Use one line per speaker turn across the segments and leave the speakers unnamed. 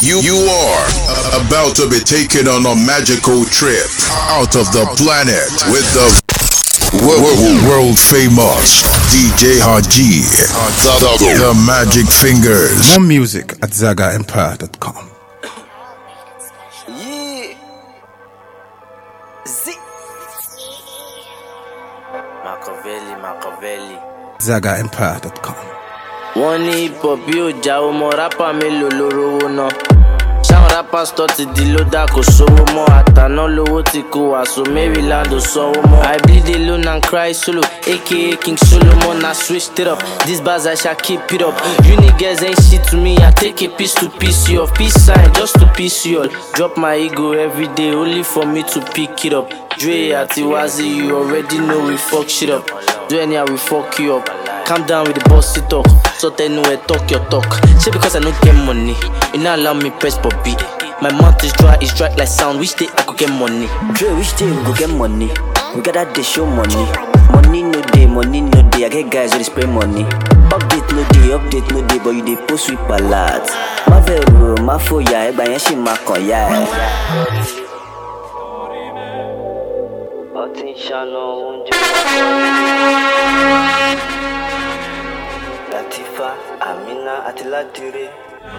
You are about to be taken on a magical trip out of the planet with the world famous DJ Haji, the Magic Fingers.
More music at ZagaEmpire.com.
Machiavelli.
ZagaEmpire.com.
Wọ́n ní hip hop yóò já ọmọ rápà mélòó lórówó náà. Ṣáwọn rappers tó ti di ló dá kò sówó mọ́. Àtàná lówó ti kó wàásù Maryland ò sanwó mọ́. I bleed alone and cry solo, aka King Solomon. I switched it up, these bars I shall keep it up. You niggas ain't shit to me, I take a piece to piece you off. Peace sign just to piece you all. Drop my ego every day only for me to pick it up. Dre àti Wazzy, you already know we fuck shit up. Do anyhow we fuck you up. Calm down with the bossy talk. So they know talk your talk. Say because I don't get money, you not allow me press Bobby. My mouth is dry like sound. Which day I could get money?
Dre, which day we go get money? We got that they show money. Money no day. I get guys who spray money. Update no day, but you dey post with a lot. My vero, my foya, eba yen she ma koya.
Latifa, Amina, Atila Ture.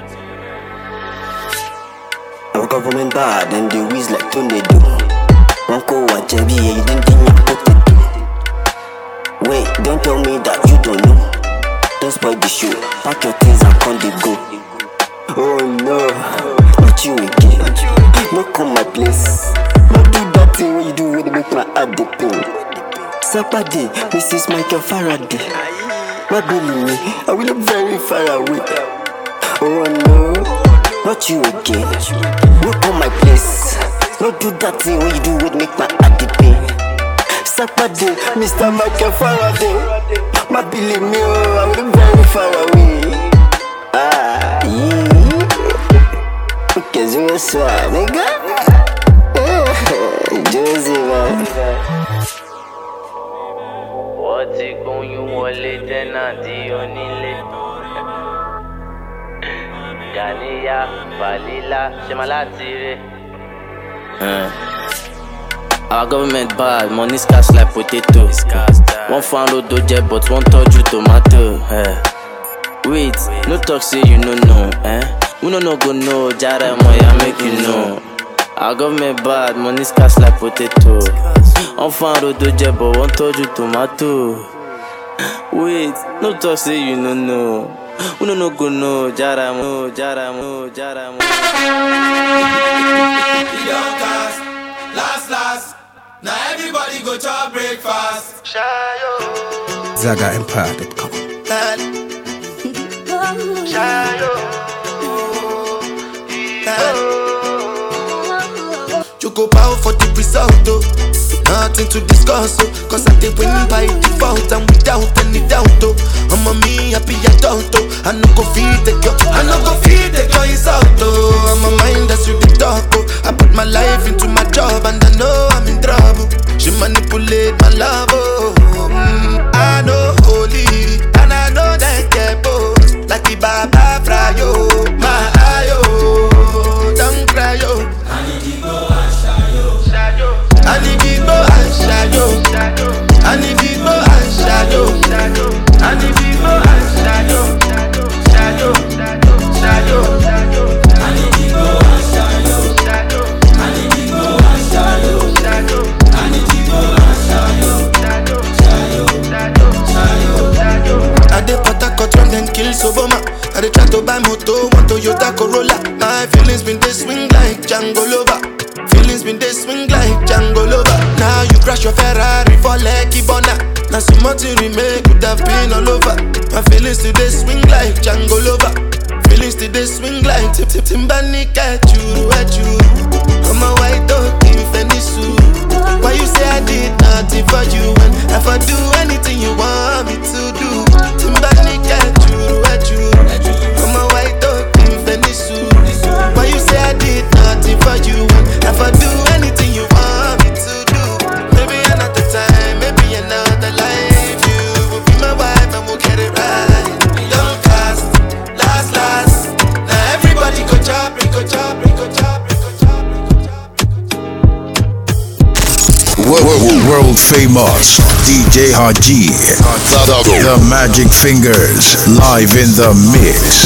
Our government bad and they whiz like tornado. One call what JB, you didn't think you put it. Wait, don't tell me that you don't know. Don't spoil the show. Pack your things and come they go. Oh no, not you again. No come my place. Not do that thing when you do when they make my heart the pain. Sapade, Mrs. Michael Faraday. My baby, I will look very far away. Oh no, not you again. No come my place. Not do that thing when you do when make my heart the pain. Sapade, Mr. Michael Faraday. My baby, I will look very far away. Ah, yeah. Okay, so swag, nigga. Josie, man.
Wọ́n ti gúnyún wọlé tẹ́nàtì onílé. Ganiya, Falila, Shemalatire. Our government bad, money scarce like potato. One found odoje but one touch you tomato. Wait, no talk say you no know. We no go know, Jara Moya make you know. Our government bad, money scarce like potato. One found odoje but one touch you tomato. Wait, no talk say you no know. We no go know, Jara Mo.
You don't cast, last. Now everybody go to breakfast.
ZagaEmpire.com.
You go bow for the result, oh. Nothing to discuss, oh. Cause I did win by default and without any doubt, oh. I'm a me happy adult, oh. I no go feed the girl, is out, oh. I'm a mind that's with the talk, oh. I put my life into my job and I know I'm in trouble. She manipulate my love, oh. I know holy and I know that get both. Like the Baba Frayo, my ayo, don't cry, yo. I need to go and shayo. I need to go and shayo. I need to go and shayo. I need to go and shayo. Shayo. I need to go and shayo. I need to go and shayo. I need to go and shayo. I dey Port-a-Court run then kill Soboma. I dey try to buy moto, one Toyota Corolla. My feelings been they swing like Django Lover. Now you crash your Ferrari for Lucky Bona. Now some more to remake could have been all over. My feelings today swing like Django Lover. Feelings today swing like Timbani at you. I'm a white dog in Fenisu. Why you say I did nothing for you when if I do anything you want me to do? Timbani at you. I'm a white dog in Fenisu. Why you say I did nothing for you when if I do anything you want me to do? Maybe another time, maybe another life. You will be my wife and we'll get it right. Young cast, last. Now everybody go chop, go
famous DJ Haji, the Magic Fingers, live in the mix.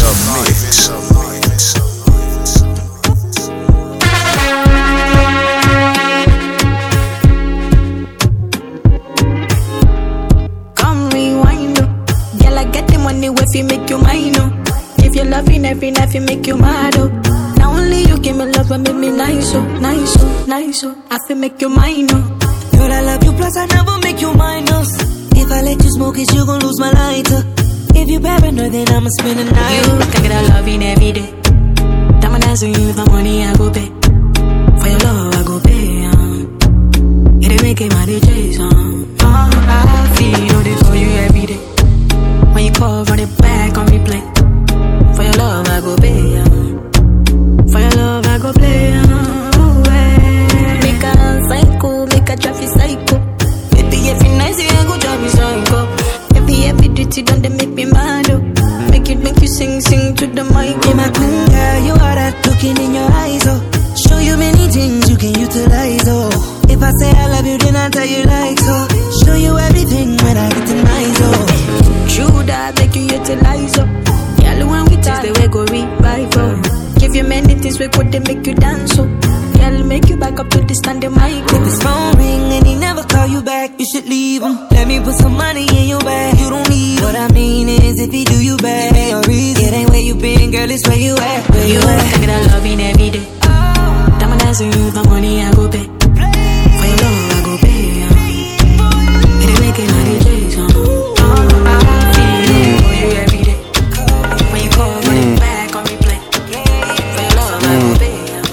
Come rewind, girl, I get the money if you make you mine, if you're loving every night, you make you mad, Now only you give me love and make me nice, nice, nice, I feel make you mine,
Girl, I love you, plus I never make you minus. If I let you smoke it, you gon' lose my lighter. If you paranoid, then I'ma spend the night.
You can get a loving every day. Diamond dancing you with the money I go pay. For your love I go pay, It ain't making my DJs, I feel they for you every day. When you call, run it back on replay. For your love I go pay, For your love I go play, Make a psycho, make a traffic psycho. Baby, every night you go drive me psycho. Every duty done they make me mad, Make you sing to the mic.
Yeah, my queen girl, you are that looking in your eyes, Show you many things you can utilize, If I say I love you, then I tell you like so. Show you everything when I get to nice,
True that make you utilize, Girl, when we taste the way go revive, Give you many things we could they make you dance, Girl, make you back up to the stand the mic.
If his phone ring and he never call you back, you should leave him. Let me put some money in your bag. You don't need what I mean is if he do you bad, ain't no reason. It ain't where you been, girl, it's where you at. Where you at?
I get a loving every day. Diamond dancing you with my money I go pay. For your love I go pay. It ain't making my DJs, I feel for you every day. When you call, run it back on replay. For your love I go pay.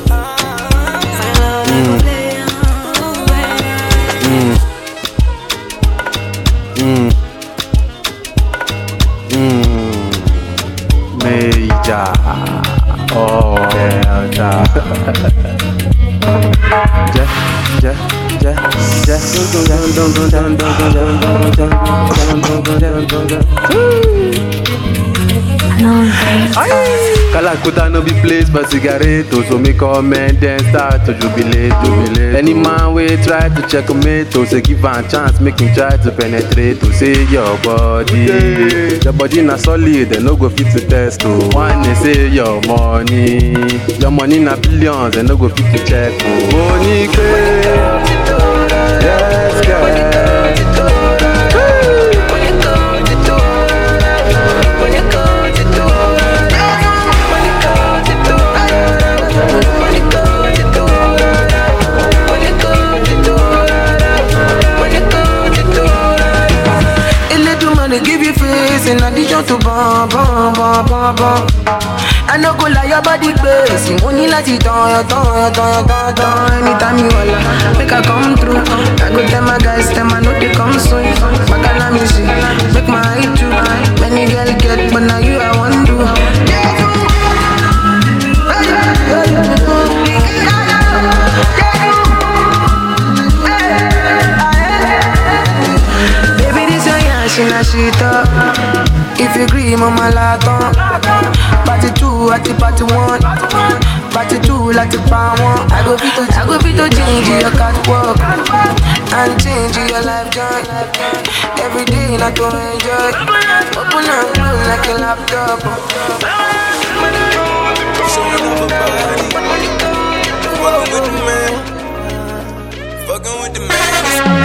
Major. Oh, yeah. Kalakuta no be place but cigarette, so me come and then start to jubilate. Any man we try to check a mate, say give a chance, make him try to penetrate. To say your body na solid, they no go fit to test. One they say your money na billions, they no go fit to check. Monique, yes girl.
Give you face in addition to bum. I no go lie, your body crazy. Money like it on. Anytime you holla, make I come through. I go tell my guys, them I know they come soon. Bacala me see, make my eye too. Many girl get, but now you I want to. If you agree, mama laton. Party 2 at the party 1. Party 2 like the power 1. I go fit to change your catwalk and change your life joy. Every day not to enjoy. Open and close like a laptop.
Fucking with the man. Fucking with the man.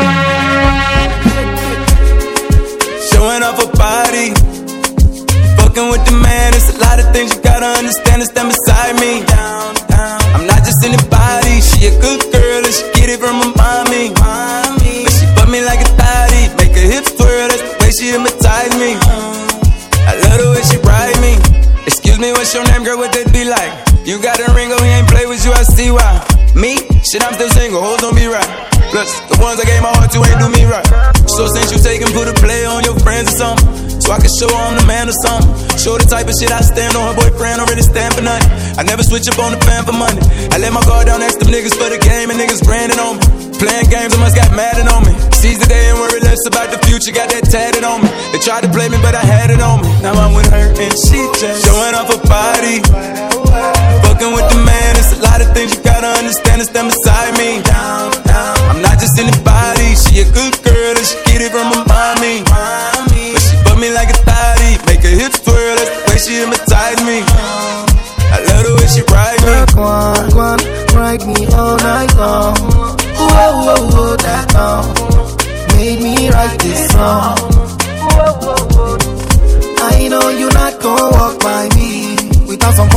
Showing off a body, fucking with the man. It's a lot of things you gotta understand and stand beside me. I'm not just anybody. She a good girl and she get it from her mommy. But she fuck me like a thotty, make her hips twirl. That's the way she hypnotize me. I love the way she ride me. Excuse me, what's your name, girl? What that be like? You got a ring, oh, he ain't play with you. I see why. Me? Shit, I'm still single. Hoes don't be right. Plus, the ones I gave my heart to ain't do me right. So since you take and put a play on your friends or something, so I can show I'm the man or something. Show the type of shit I stand on. Her boyfriend don't really stand for nothing. I never switch up on the fan for money. I let my guard down next to niggas for the game and niggas branding on me. Playing games, I must got mad on me. Seize the day and worry less about the future. Got that tatted on me. They tried to play me, but I had it on me. Now I'm with her and she just showing off her body. Fucking with the man, it's a lot of things you gotta understand and stand beside me. I'm not just anybody, she a good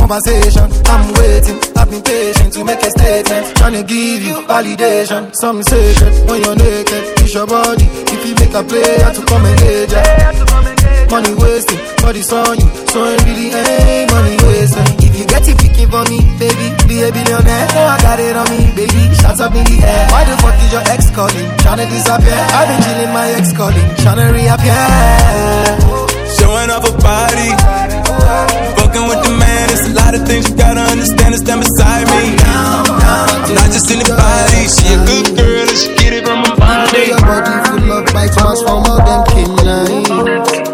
conversation. I'm waiting, I've been patient to make a statement. Tryna give you validation. Some secret when you're naked. It's your body, if you make a play, I to come and get ya. Money wasting, body's on you, so it really ain't money wasting. If you get it picking for me, baby, be a billionaire. Oh, I got it on me, baby, shots up in the air. Why the fuck is your ex calling, tryna disappear? I've been chilling, my ex calling, tryna reappear.
Showing off a body, fucking with the man. It's a lot of things you gotta understand and stand beside me. I'm not just anybody, she a good girl and she get it from my body.
Your body full of bites, transform all them canines.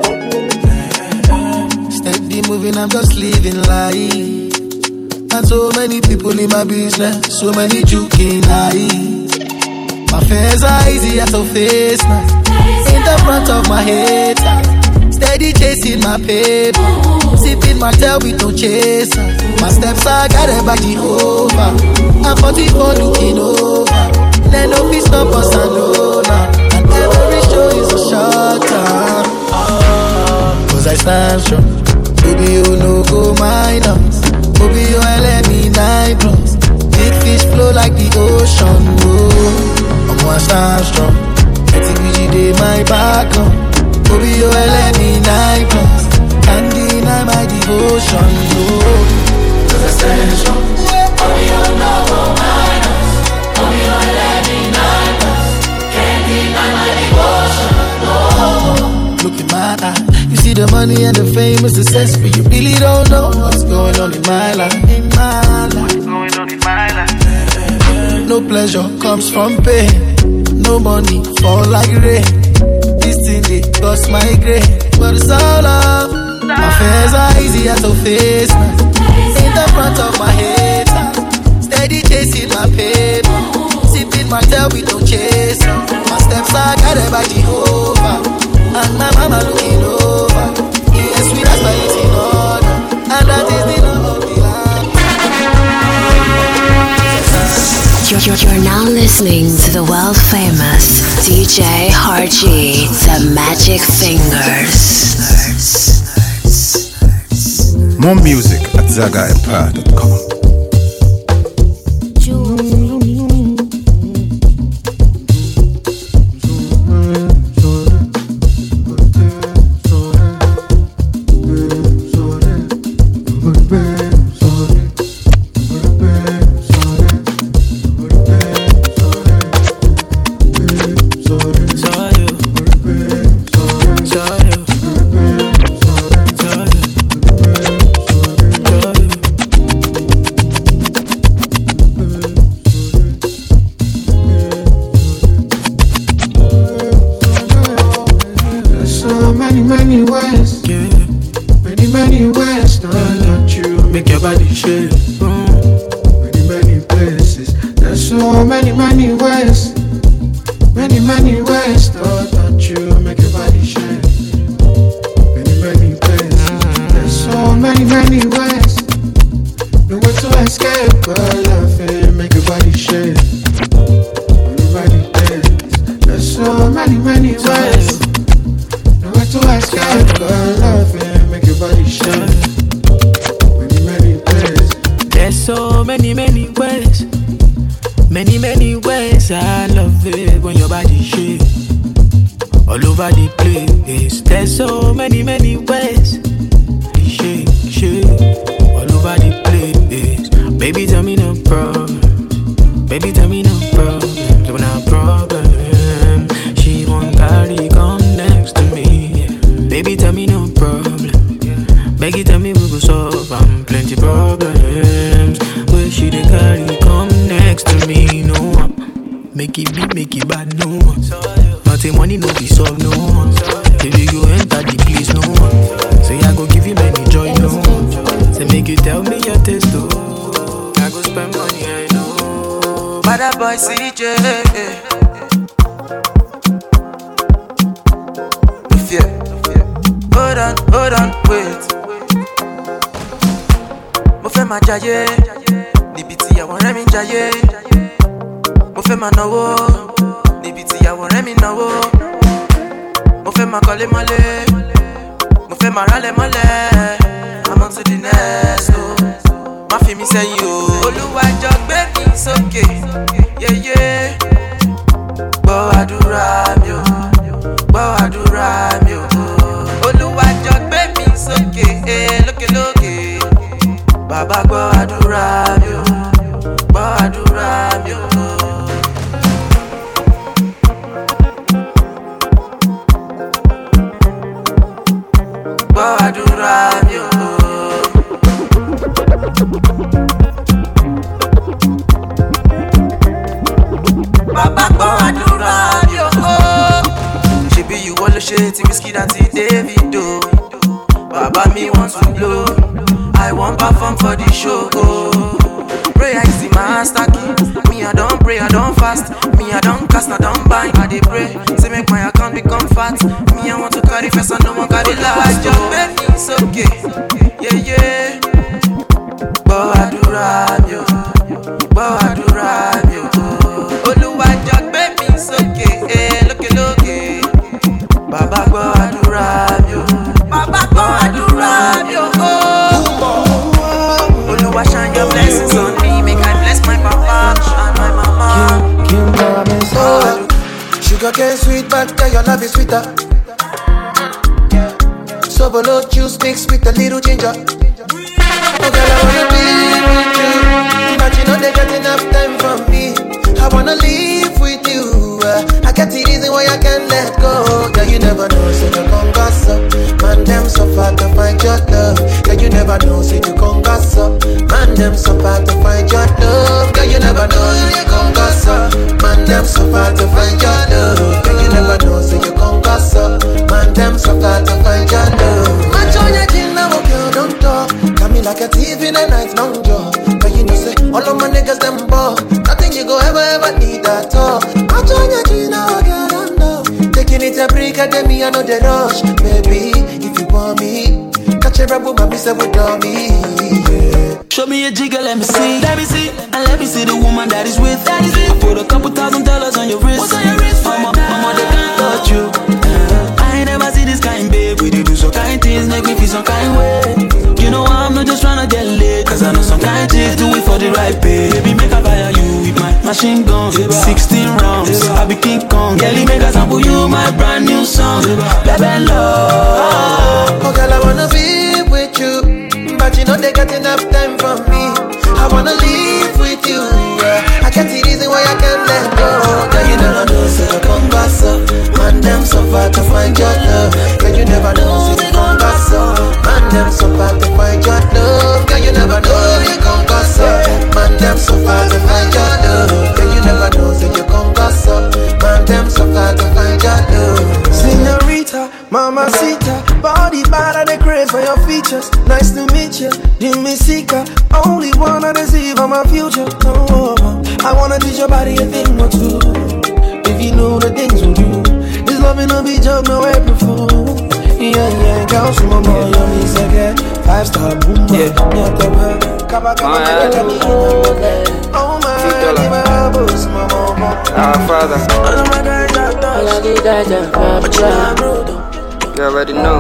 Steady moving, I'm just living life. And so many people in my business, so many joking eyes. My affairs are easier to face now. In the front of my head, steady chasing my paper, sipping my tail with no chaser. My steps are guided by Jehovah. I'm 44 looking over. Then no peace, no boss, I know now. And every show is a short time. Cause I stand strong. Baby, you no go minus. Baby, you let me 9+. Big fish flow like the ocean. Oh, I'm gonna stand strong. Activity day my background. Baby, you let me 9+. Can't deny my devotion. Oh, cause I stand strong. Baby, you no go minus. Baby, you let me 9+. Can't deny my devotion. Oh, look in my eye. You see the money and the fame is success, but you really don't know what's going on in my life. In my life. What's going on in my life? No pleasure comes from pain. No money fall like rain. This thing they cost my grain, but it's all up. My affairs are easier to face now. In the front of my head, steady chasing my paper, sipping my tail with no chaser. My steps are guided by Jehovah. And my mama looking over. Yes, we that's my it's in order. And that is the love of the land.
You're now listening to the world famous DJ Harji, The Magic Fingers.
More music at ZagaEmpire.com.
I'm on to the next, oh.
fi mi sẹ́yìn o. Olúwa jọ gbé mi sókè, yeye. Gbọ́ àdúrà mi o, gbọ́ àdúrà mi o. Olúwa jọ gbé mi sókè, lókè lókè. Bàbá gbọ́ àdúrà mi o, gbọ́ àdúrà mi o. Gbọ́ àdúrà mi o. Bàbá gbọ́ àdúrà mi o. Ṣebí ìwọ ló ṣe ti Wizkid àti Davido. Bàbá mi want to blow, I wan perform for the show. Prayer is the master key. Me I don't pray, I don't fast. Me I don't cast, I don't buy. I dey pray, say make my account become fat. Me I want to carry first and no one carry last. Just make it's okay, yeah yeah. Gbọ́ àdúrà mi o, gbọ́ àdúrà mi o. Olúwa jọ gbé mi sókè, lókè lókè. Bàbá gbọ́ àdúrà mi o, bàbá gbọ́ àdúrà mi o. Olúwa shine your blessings on me, make I bless my papa and my mama.
Sugar cane sweet, but your love is sweeter. Sobolo juice mixed with a little ginger. Oh girl, I wanna be with you, but you know they got enough time from me. I wanna live with you. I get the reason why I can't let go. Girl, you never know, so you gon' gossip. Man, them so far to find your love. Girl, you never know, so you gon' gossip. Man, them so far to find your love. Girl, you never know, so you gon' gossip. Man, them so far to find your love. Girl, you never know, so you gon' gossip. Man, them so far to find your love. Match on your chin now, girl, don't talk. Got me like a thief in the night, long jaw. But you know, say, all of my niggas, them ball. Nothing you go ever need at all. Match on your chin now, girl, don't know. Taking it a break, and then me, I know the rush. Baby, if you want me, catch a rebel, my miss with me. Yeah.
Show me a jigger, let me see. Let me see. And let me see the woman that is with. I put a couple $1,000 on your wrist. What's on your wrist? Mama, they can't touch you. I ain't never see this kind, babe. We do some kind things, make me feel some kind way. You know I'm not just tryna get laid, cause I know some kind chicks do it for the right pay. Baby, make I fire you with my machine gun. 16 rounds, I be King Kong. Girlie, make I sample you my brand new song. Baby, love.
Oh girl, I wanna be with you, but you know they got enough time from me. I wanna live with you, yeah. I get the reason why I can't let go. Girl, you never know, so you gon' gossip. Man, them so far to find your love. Girl, you never know, so you gon' gossip. Man, them so far to find your love. Girl, you never know, you gon' gossip. Man, them so far to find your love. Girl, you never know, so you gon' gossip. Man, them so far to find your love.
Señorita, mamacita, body bad and they crave for your features. Nice to meet you, Jimmy Sika. Only wanna deceive on my future. Oh, I wanna teach your body a thing or two. If you know the things we do, this loving no be joke, no April Fool. Yeah, yeah, girl, so my boy, you're me second. 5-star boom, yeah, kaba, oh my,
our Father. You already know.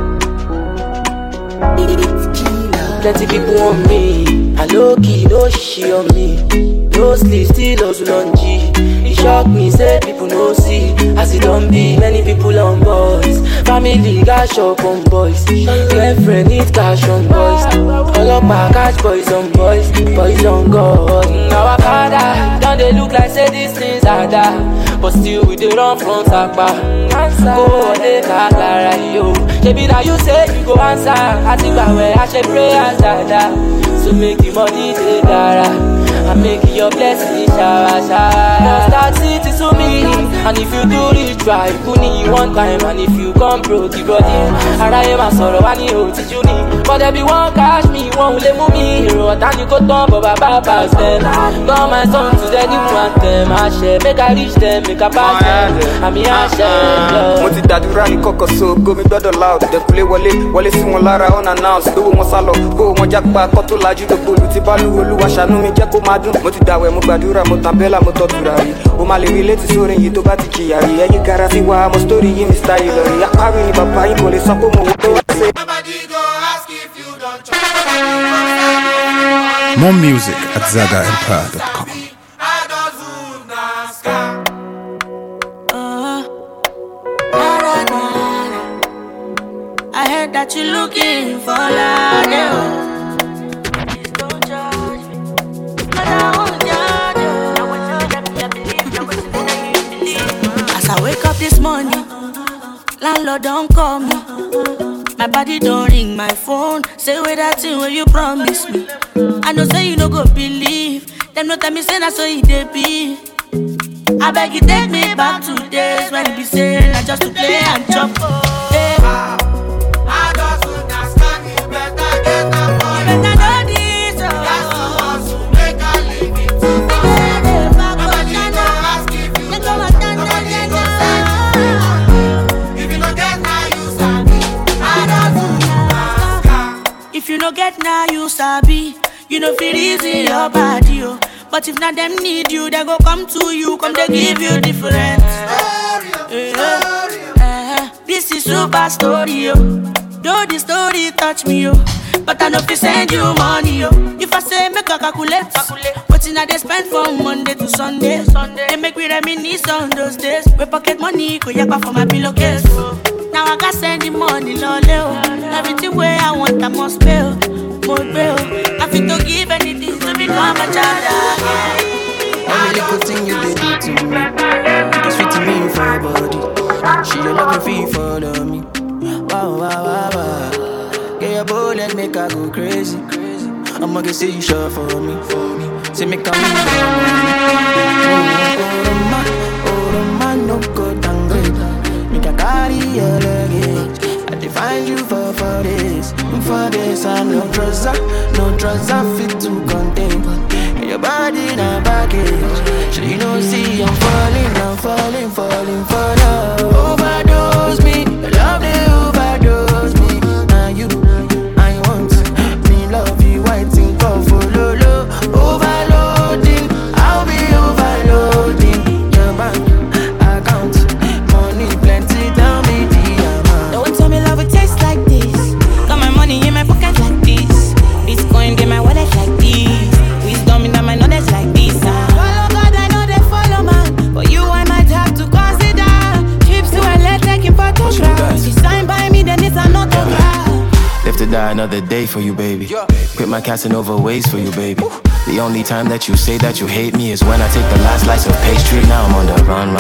Plenty people want me. I low key, no shit on me. No sleep, still hustle on G. It shock me, say people no see. As it don't be, many people on boys. Family got shop on boys. Girlfriend need cash on boys. All of my catch boys on boys. Boys on God. Now I father, don't they look like say these things are that. But still we dey run from Sakpa. Go on the Kakara, yo. Maybe now you say you go answer. I think I will, I should pray as that. So make the money take dara. I make your blessing shower. Start city to me. And if you do this try, you need one time. And if you come broke, you brought in. And I am a sorrow, and you teach you need. But there be one cash me, one will move me. Hero, and you go down, but Baba them. Call my son to the new one, them. I share, make I reach them, make I pass them. I mean, I share.
Mo ti dàdúrà ní kọ̀kọ̀ so go mi gbọ́dọ̀ loud. Dẹ̀kulé wọlé sí wọn lára unannounced. Lówó wọn sálọ, kó wọn jápa kọ́ tó lajú. Gbogbo olú ti bá lu Olúwa ṣàánú mi jẹ́ kó máa dùn. Mo ti dàwẹ̀, mo gbàdúrà, mo tàbẹ́là, mo tọ́tura rí. O máa lè rí létí sórí yìí tó bá ti jìyà rí. Ẹyin gara fi wá, mo story yìí mi style lọ rí. Apárí ni bàbá yín kò lè sọ pé mo wò tó wá sí.
More music at ZagaEmpire.com.
I heard that you're looking for love. Please don't judge me, but I won't judge you. As I wake up this morning, landlord don't call me. My body don't ring my phone. Say where that thing where you promise me. I know say you no go believe. Them no tell me say that's so it dey be. I beg you take me back to days when it be saying I just to play and chop. Hey. I just wanna stand you better get up on you. Better know this. That's the ones who make a living to nobody go ask if you know. Nobody go send you. If you don't get now you sabi. If you no get now, you sabi. You know feel easy your body, oh. But if not them need you, they go come to you. Come they give you different This is super story, oh. Though the story touch me, oh. But I know if send you money, oh. If I say make a calculate what in they spend from Monday to Sunday. They make me reminisce on those days. We pocket money, go yakpa for my pillowcase. Now I got send the money, loleo. Everything where I want, I must pay, more bill. I feel to give anything to become a child again.
Every little thing you did to me, you sweet to me for your body. She don't love me free, follow me. Wow, wow, wow, wow. Get your bullet, make her go crazy. I'ma get say you sure for me. Say make her move oh, man, no go down great. Make her carry your luggage. I define you for this. For this, I no trust I fit to contain. Your body na baggage. So you know, see, I'm falling for love. Overdose me, love they overdose me. Now you, I want me love you, waiting for lolo. Overloading, I'll be overloading. Your bank account, money plenty, tell me the amount.
Don't tell me love it tastes like this. Got my money in my pocket like this. Bitcoin in my wallet like this. Wisdom in my knowledge like this. Follow God, I know they follow man. For you, I might have to consider trips to LA taking photographs. You sign by me, then it's an autograph.
Live to die another day for you, baby. Quit my Casanova ways for you, baby. The only time that you say that you hate me is when I take the last slice of pastry. Now I'm on the run.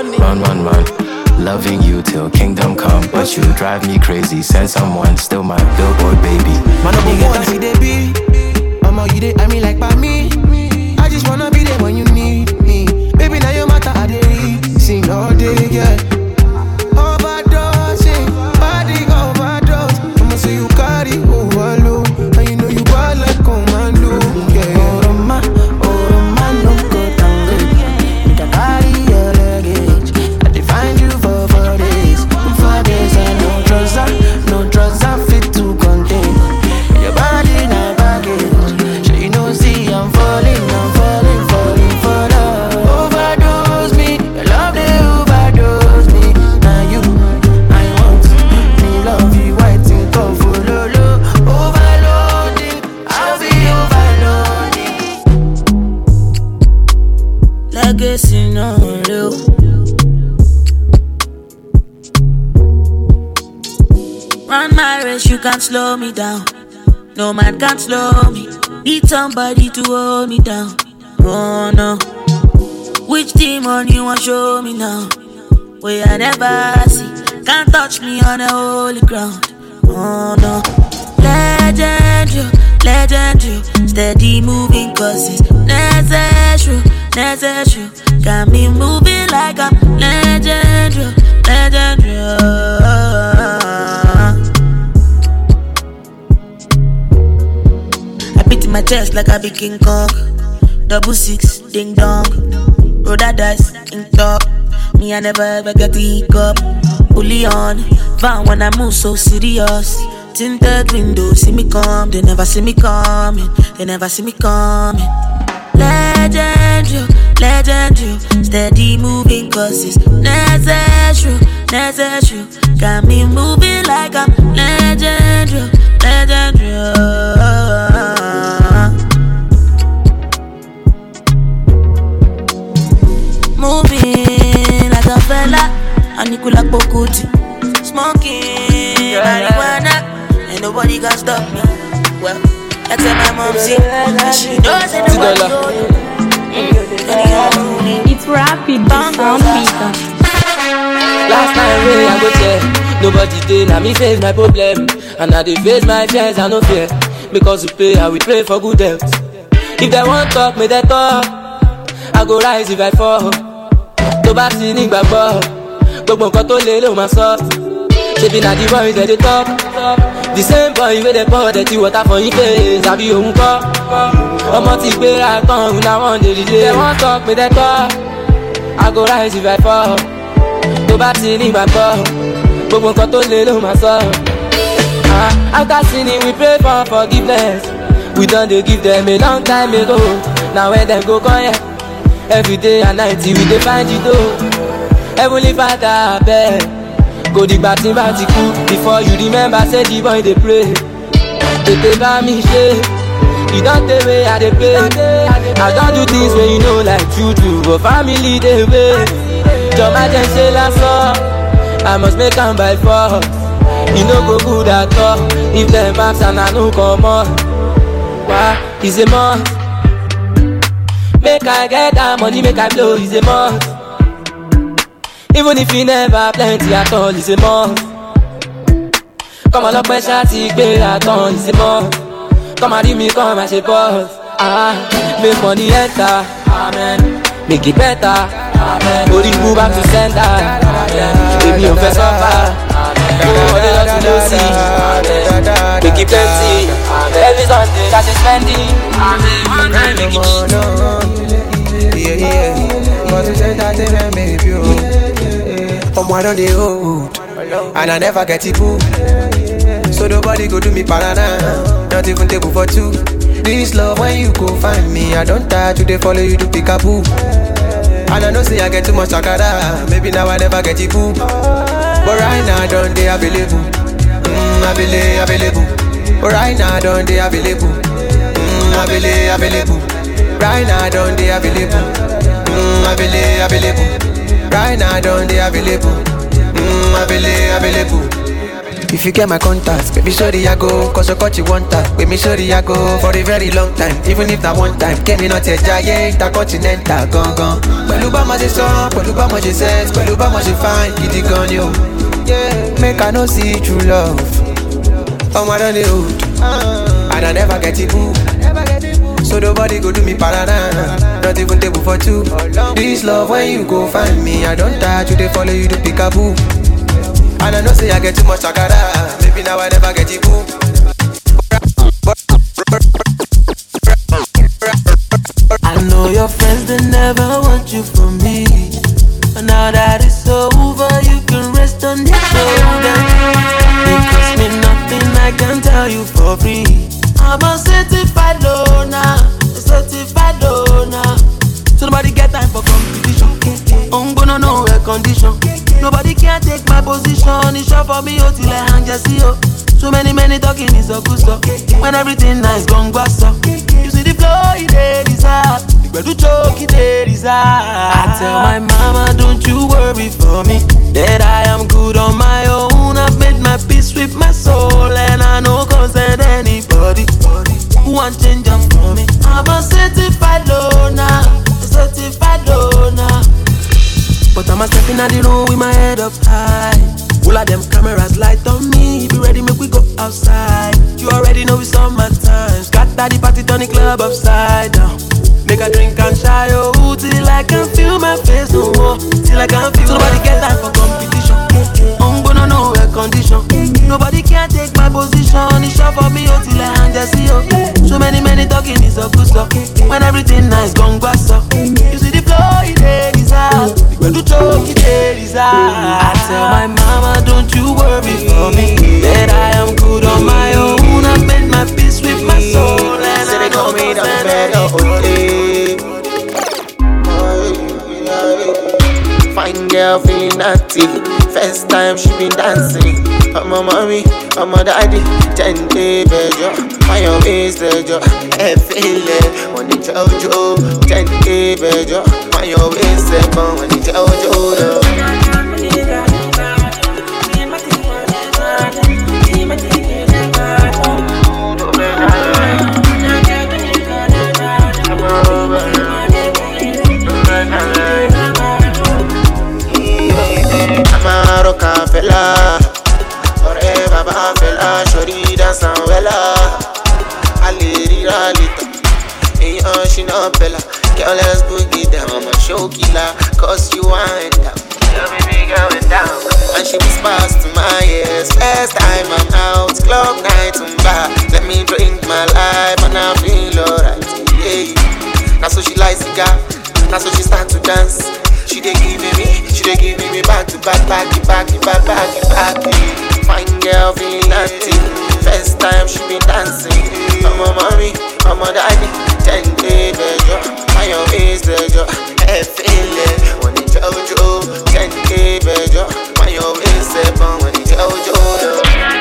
Loving you till kingdom come, but you drive me crazy. Send someone, still my billboard baby. Man, I'm gonna see they be. You dey I mean like by me. I just wanna be there when you need me. Baby, now your matter I dey sing all day, yeah. Overdosing, body overdose. I'ma say you carry overload, and you know you bad like commando, yeah. Oh Roma, no go down great. Make I carry your luggage. I define you for this. For this, I no trust I fit to contain. Your body now baggage. See, I'm falling for love. Overdose me, your love they overdose me. Now you, I want me love you, waiting for lolo. Overloading, I'll be overloading. Legacy no real. Run my race, you can't slow me down. No man can slow me. Need somebody to hold me down. Oh no. Which demon you want show me now? Where I never see. Can't touch me on a holy ground. Oh no. Legend you. Steady moving cause it's necessary. Got me moving like I'm legend you. My chest like I be King Kong. 66, ding dong. Roll that dice, ink top. Me, I never ever get the hiccup. Fully on, van when I move so serious. Tinted windows, see me come. They never see me coming. Legend you. Steady moving cause it's necessary. Got me moving like I'm legend you. nobody can stop me. Well, except my mom, see, she knows that nobody.
It's rapid, sound beat.
Last time when I go there, nobody did, now me face my problem. And now they face my fears, I no fear. Because we pay, I will pray for good health. If they want talk, may they talk. I go rise if I fall. To back sitting back ball. Gbogbo nkan to le lo ma soft. Shebi na the boys that they talk. The same boy wey dey pour dirty water for him face. Abi ohun ko. Omo ti gbera kan, una wan dey relay. They want talk, may they talk. I go rise if I fall. To back sitting back ball. Gbogbo nkan to le lo ma soft. After sinning we pray for forgiveness. We done dey give them a long time ago. Now when them go come here, every day and night we dey find you though. Heavenly Father, I beg, go the batting cool. Before you remember, say the boy they pray. They take by me shit. You don't tell me how they play. I don't do things when you know like you do. But family they wait. Your emergency last all. I must make them by force. You know go good at all. If them maps and I know come on. Why? It's a must. Make I get that money, make I blow. It's a must. Even if you never plenty at all, it's a must. Come on, look my shawty, pay at all, it's a must. Come and read me, come and say boss. Make money enter, amen. Make it better, amen. Body move back to center, amen. Give me a first offer, amen. Oh, they don't know see, amen. Make it plenty, amen. Every Sunday, cash is spending, amen. One time, make it cheap.
Yeah. But you said that they make you. Why don't they hold? And I never get it boo. So nobody go do me parana. Not even table for two. This love when you go find me. I don't try to they follow you to pick a boo. And I know say I get too much chakara. Maybe now I never get it boo. But right now I don't they available. Available. But right now I don't they available. Available. Right now I don't they available. Available. Right now I don't they available. Available. If you get my contacts, baby sorry I go. Cause I got you one time. Baby sorry I go for a very long time. Even if that one time came in not a giant intercontinental gone. Pẹ̀lú bá ma ṣe sọ, pẹ̀lú bá ma ṣe sex, pẹ̀lú bá ma ṣe fine, gidi gan yo. Yeah, make I no see true love. I don't old, and I never get it boo. So nobody go do me parana. Not even table for two. This love when you go find me. I don't try to they follow you to pick a boo. And I know say I get too much chakara. Maybe now I never get it boo.
I know your friends they never want you from me. But now that it's over, you can rest on your shoulders. It costs me nothing, I can tell you for free. I'm a certified loner, So nobody get time for competition. I'm gonna know air condition. Nobody can take my position. It's short for me, till I hang just see you. So many talking is a good stuff. When everything nice, gone grass up. You see the flow, it is hard. You better choke, it is hard. I tell my mama, don't you worry for me. That I am good on my own. I've made my peace with my soul. And I no concern anybody who want change them for me. I'm a certified loner. But I'm a step in the room with my head up high. All of them cameras light on me. Be ready, make we go outside. You already know it's on my time. Scatter the party, turn the club upside down. Make a drink and shy, oh, till I can feel my face no more. Till I can feel. So nobody get time for competition. I'm gonna know air condition. Nobody can take my position. It's short for me, oh, till I hang just see you. So many talking is a good stuff. When everything nice, gone grass up. You see the flow, it is hard. When you choke, it is hard. I tell my mama, don't you worry for me. That I am good on my own. I've made my peace with my soul. And I know
fine girl feeling naughty. First time she been dancing. I'm a mommy, I'm a daddy. 10 day bejo, on your waist bejo. Feel it, when it's Jojo. 10 day bejo, on your waist bejo. When it's Jojo.
later. Hey, she not Bella. Girl, let's boogie down. I'm a show killer, cause you wind down. Tell me we going down. And she whispers to my ears. First time I'm out, club night and bar. Let me drink my life and I feel alright. Yeah. Now so she lights the gap. Now so she start to dance. She dey giving me back to back, back. Fine girl feeling naughty. First time she been dancing. I'm a mommy, I'm a daddy. 10K bejo, my own is bejo. Hey feeling when it's Jojo. 10K bejo, my own is seven when it's Jojo.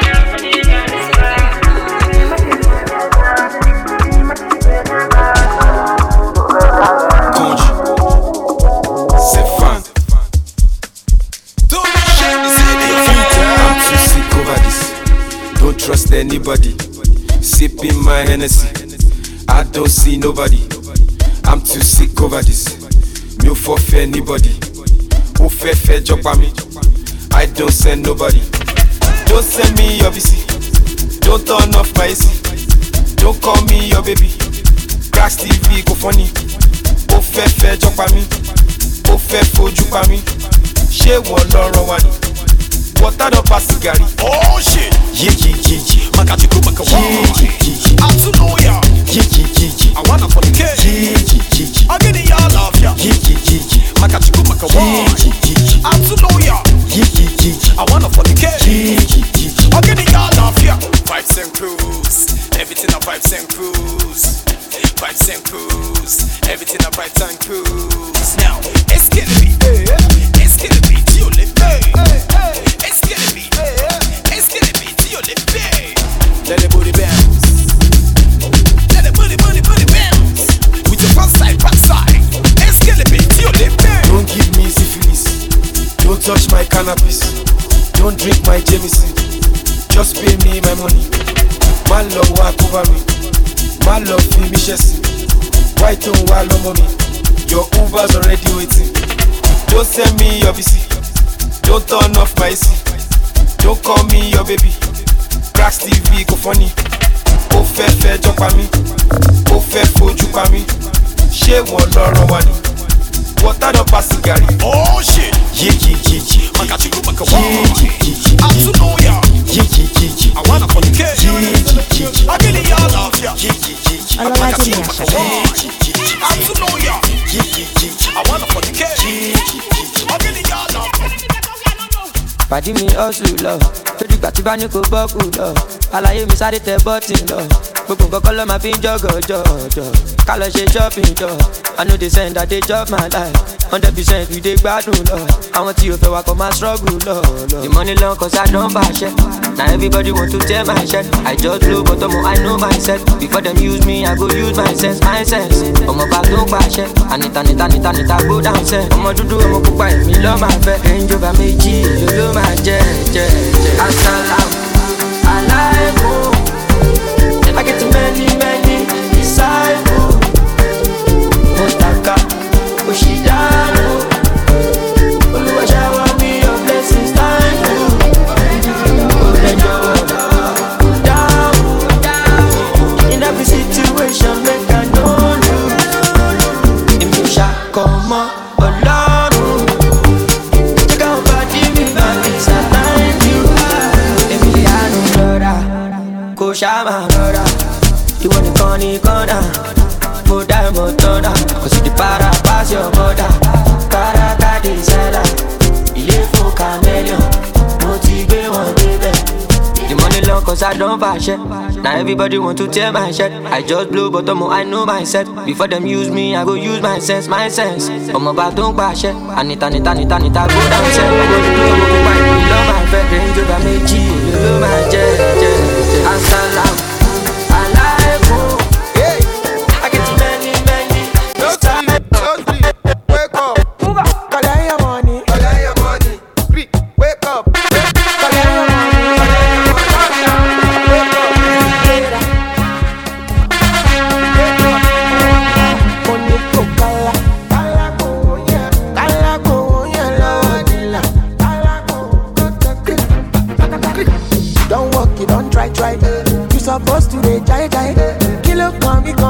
Don't trust anybody. Sipping my Hennessy, I don't see nobody. I'm too sick over this. No for anybody. Who fair job by me? I don't send nobody. Don't send me your VC. Don't turn off my AC. Don't call me your baby. Crash TV go funny. Who fair job by me? Who fair fojú by me? Ṣé wọ́n lọ́rọ̀ wa ni? Water don't pass cigarette.
Oh shit.
Yeah.
Makachiku makawa.
Yeah.
I'm too loyal.
Yeah.
I wanna for the cake.
Yeah.
I'm getting y'all love ya.
Yeah.
Makachiku makawa. I'm too loyal.
Yeah.
I wanna for the cake.
Yeah.
I'm getting y'all love ya. Vibes and cruise. Everything a vibes and cruise. Vibes and cruise. Everything a vibes and cruise. Now, it's killing me. It's killing me. You live It's killing me. It's killing me. To your lip, let the booty bounce. Let the booty bounce. With your front side, back side. It's killing me. To your lip,
Don't give me syphilis. Don't touch my cannabis. Don't drink my Jameson. Just pay me my money. My love walk over me. My love feel me chasing. Why don't walk on me? Your Uber's already waiting. Don't send me your VC. Don't turn off my AC. Don't call me your baby. Crash TV go funny. Ó fẹ́ jọ pa mí. Ó fẹ́ fojú pa mí. Ṣé wọ́n lọ́rọ̀ wa ni? Water don't pass cigarette.
Oh shit.
Yeah.
Makachiku makawa.
Yeah.
I'm too loyal.
Yeah.
I wanna for the cake.
Yeah.
I'm getting y'all love ya.
Makachiku
makawa. I'm too loyal. I wanna for the cake. I'm getting y'all love ya.
Pàdí mi hustle lọ, lójú ìgbà tí bá ní kò bọ́ọ̀kù lọ. Àlàyé mi sáré tẹ bọ́ọ̀tì lọ. Gbogbo nǹkan kọ́ ló máa fi ń jọ̀gọ̀jọ̀. Ká lọ ṣe shopping jọ. I know they send that they chop my life. 100% we dey gbádùn lọ. Àwọn tí o fẹ́ wa kọ́ máa struggle lọ. The money long cause I don bàṣẹ. Now everybody want to tear my shirt. I just blow but I know myself. Before them use me, I go use my sense. Ọmọ bá tó ń pàṣẹ. Anita go down sẹ́. Ọmọ dúdú ọmọ pupa èmi lọ́ máa fẹ́. Range Rover méjì ló máa jẹ́. Asalaam alaikum. I get many disciples. Motaka Oshidano. Oluwa shower me your blessings, thank you. Down. In every situation, make I know you. If you shall come on, Olorun. Check out body me, baby, thank you. Emiliano Dora, Koshama Dora. You want the corner, mo die mo thunder. Cause you the para pass your mother. Karaka designer, ilé fún chameleon. Mo ti gbé wọn débẹ̀. The money long cause I don't bàṣẹ. Now everybody want to tear my shirt. I just blow but I know myself. Before them use me, I go use my sense. Ọmọ bá tó ń pàṣẹ. Anita go down sẹ́. Ọmọ pupa ìlú lọ́ máa fẹ́. Range Rover méjì ló máa jẹ́. Asalaam alaikum. I get many no time.
Wake up. Collect your money. Wake up. Collect your money. Don't walk, you don't try. You supposed to be jai. Kilo come,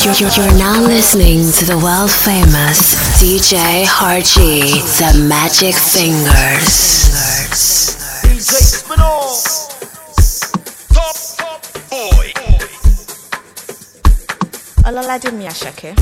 You're now listening to the world famous DJ Harji, The Magic Fingers.
DJ Spinall, top boy.
Ọlọ́ládé mi Àṣàkẹ́.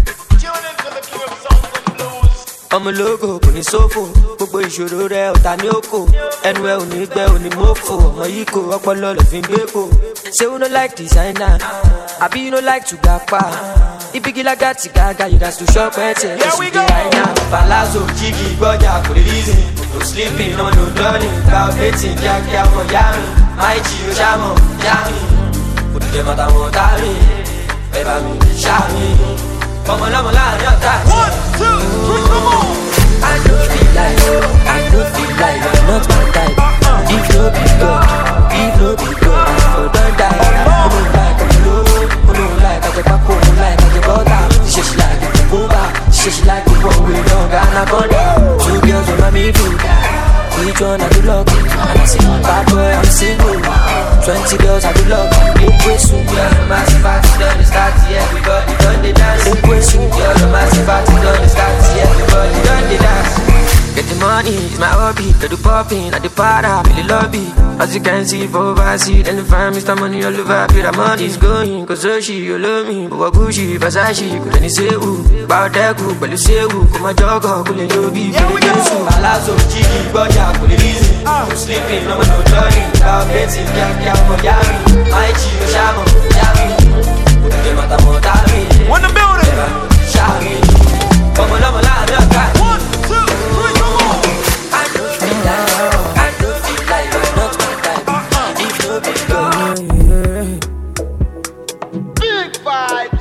ọmọ ológo kò ní sófò gbogbo ìṣòro rẹ ọ̀tá ní òkò ẹnu ẹ ò ní gbẹ ò ní mọ́fò ọmọ yìí kò ọpọlọ lọ fi ń gbé kò. say you no like designer àbí you no like to gbapa ibigi lágàtì gàgà you gats to shop ẹ̀tẹ̀ ẹ̀sùn designer. palazzo jígì gbọ́jà kò lè reason no sleeping no no dawning calculating kíákíá ọmọ yá mi máì jí o ṣá mọ̀ yá mi kò dìde mọ́ta wọn tá mi ẹ bá mi ṣá mi ọmọ lọ́mọ láàrin ọ̀tá. 1, 2, 3, come on. I don't feel like I'm not my type. If no be God, I for don't die. I don't like I'm low, I don't like I get back home, I like I get butter. She like the boba, she like the one we don't got na body. 2 girls on my middle, each one I do luck, and I say bad boy I'm single. 20 girls I do luck, big way soon. Yeah, the massive party done start, everybody done the dance. Big way soon, yeah, the massive party done start, everybody done the dance. Get the money, it's my hobby. Get the popping, at the para, really lobby. As you can see, for overseas, and the fam, Mr. Money all over. Pay the money's going, cause she, you love me. But Gucci, Versace, could any say who? Bout that group, but you say who? Come on, jogger, could you be? Yeah, we go. Palazzo, Jiggy, Boya, could you easy? I'm sleeping, no one, no jogging. Bout betting, yeah, for Yami. My Chico, Shamo, Yami. Put the game at the Motami. On the building! Shami. Come on, I'm alive, no guy. 1, 2, 3, come on! I don't feel like I'm not my type. If no be God.
Big vibes.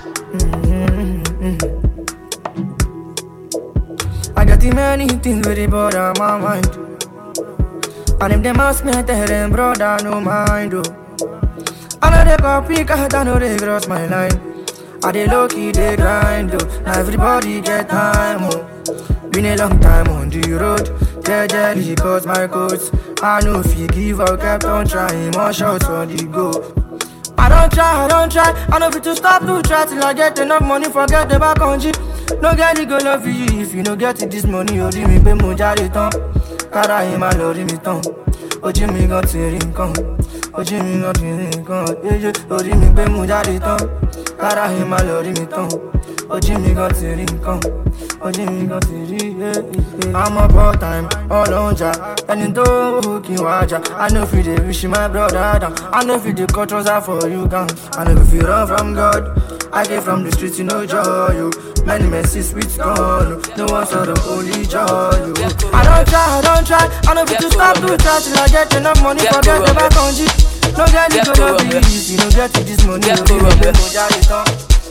I got the many things with the bother my mind. And if them ask me, I tell them, brother, no mind, oh. I know they copy, cause I know they cross my line. I they low key, they grind, oh. Now everybody get time, oh. Been a long time on the road. Jelly cause my coats. I know if you give up, kept on trying. More shots on the go. I don't try. I know if to stop to try till I get enough money, forget the back on G. No get it, go love you. If you no get it this money, you me pay mo jare ton. Kara him a lori mi ton. Oji mi got tearing con. Oji mi got tearing con. Oji mi pay mo jare ton. Kara him a lori mi ton. Oji mi got tearing con. Oji mi got tearing. I'm up all time, all on ja. And in do ki waja. I know if you wish my brother down. I know if you cut trousers for you gone. I know if you run from God. I came from the streets, you know joy, you. Many messages sweet gone, no one saw the holy joy, you. I don't try. I know if you stop to try till I get enough money, forget the back on G. No get it, go love you, easy. No get it this money, you give me no jolly tongue.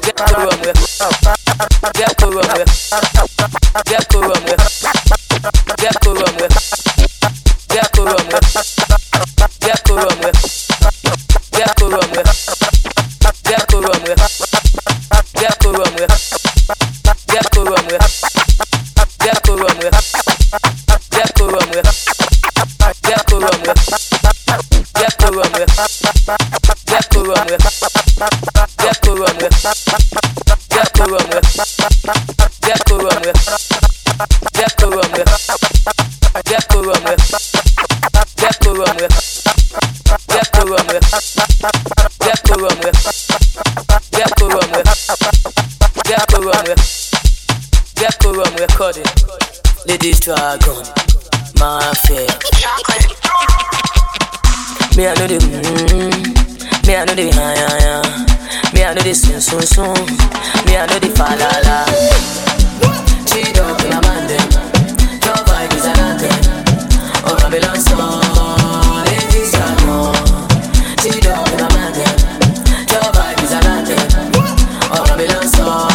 Ladies dragon, my affair. Me I know the me I know the me I know the soon. Me I know the fa la la. Cheat up in a man them. Your vibe is an anthem. Oh Babylon song, ladies dragon. Cheat up in a man them. Your vibe is an anthem. Oh Babylon song.